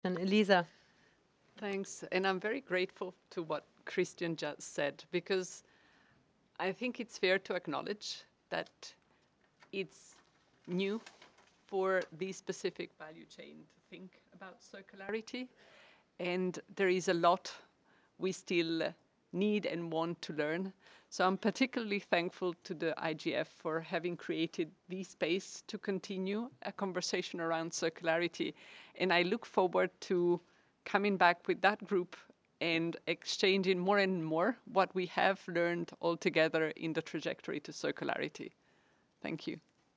And Elisa. Thanks. And I'm very grateful to what Christian just said, because I think it's fair to acknowledge that it's new for the specific value chain to think about circularity. And there is a lot we still need and want to learn. So I'm particularly thankful to the IGF for having created the space to continue a conversation around circularity. And I look forward to coming back with that group and exchanging more and more what we have learned all together in the trajectory to circularity. Thank you.